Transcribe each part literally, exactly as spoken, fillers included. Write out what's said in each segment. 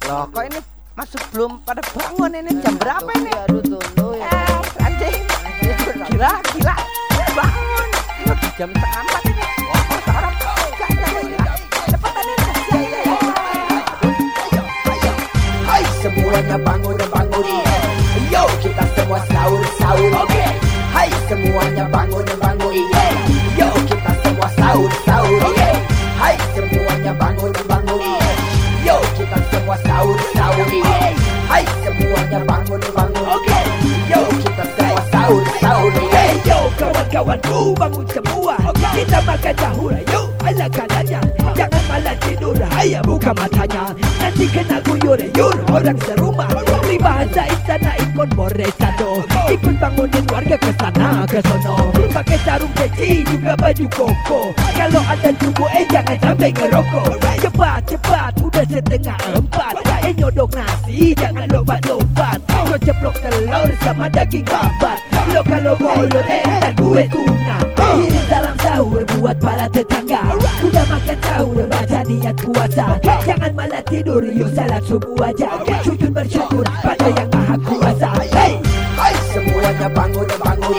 Loh kok ini masuk belum pada bangun ini jam berapa ini? Aduh tunggu ya. Eh, anjing. Gila, gila. Bangun. Ini udah jam setengah empat ini. Wah, seorang enggak gila. Cepetan ini. Hai semuanya bangun bangun. Yo kita semua sahur sahur. Oke. Hai semuanya bangun bangun. Yo kita semua sahur sahur. Oke. Hai semuanya bangun bangun. Yo kita semua sahur sahur. Hai semuanya bangun bangun. Oke. Yo kita semua sahur sahur. Hey yo kawan-kawanku bangun semua. Kita makan sahur yuk ala kalanya. Jangan malah tidur haya buka matanya. Nanti kena guyur yur orang serumah. Beri bahasa istana ikon moresado. Ikut bangunin warga kesana kesono. Pakai sarung peci juga baju koko. Kalau ada tubuh eh jangan sampai ngerokok. Cepat cepat udah setengah empat. Eh nyodok nasi jangan lompat-lompat. Kau ceplok telur sama daging babat. Lo kalau boleh eh dan gue tuna. Kirim salam sahur buat para tetangga. Udah makan sahur baca niat puasa. Jangan malah tidur yuk salat subuh aja. Sujud bersyukur pada yang maha kuasa. Hey, hai semuanya bangun bangun.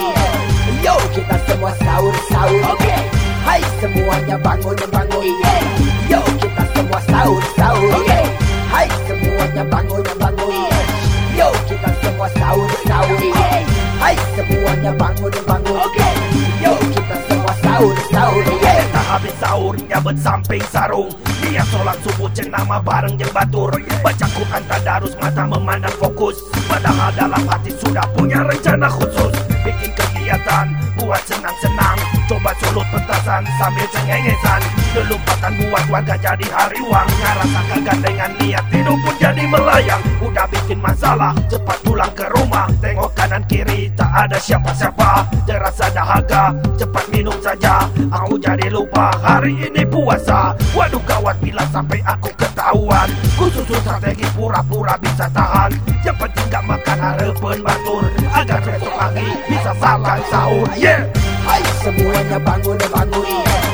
Yo kita semua sahur sahur. Oke. Hai semuanya bangun bangun. Yo kita semua sahur sahur. Oke. Hai semuanya bangun bangun. Yo kita semua sahur sahur. Hai semuanya bangun bangun. Oke. Yo kita semua sahur sahur. Kita habis sahur nyabet samping sarung. Dia sholat subuh ceng nama bareng jeng batur. Baca Quran tadarus mata memandang fokus. Padahal dalam hati sudah punya rencana khusus. Bikin kegiatan buat senang-senang. Coba sulut petasan sambil cengengesan. Kelumpatan buat warga jadi hariwang. Ngerasa kegandengan niat hidup pun jadi melayang. Udah bikin masalah cepat pulang ke rumah. Tengok kanan kiri tak ada siapa-siapa. Terasa dahaga cepat minum saja. Aku jadi lupa hari ini puasa. Waduh gawat bila sampai aku ketahuan. Khusus strategi pura-pura bisa tahan. Yang penting gak makan harapan batur. Agar besok pagi bisa makan sahur. Yeah. Hai semuanya bangun bangun.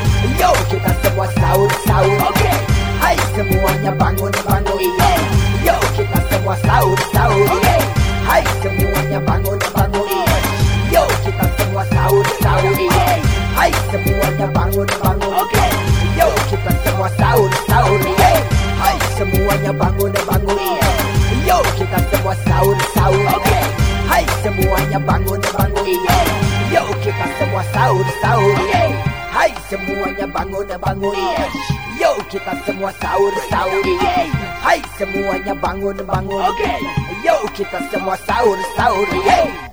Yo kita semua sahur sahur. Oke. Hai semuanya bangun bangun. Yo kita semua sahur sahur. Oke. Hai semuanya bangun bangun. Yo kita semua sahur sahur. Hai semuanya bangun bangun. Oke. Yo kita semua sahur sahur. Hai semuanya bangun bangun. Yo kita semua sahur sahur. Oke. Hai semuanya bangun bangun. Yo kita semua sahur sahur. Hai semuanya bangun bangun. Yo kita semua sahur sahur. Hai semuanya bangun bangun. Yo kita semua sahur sahur.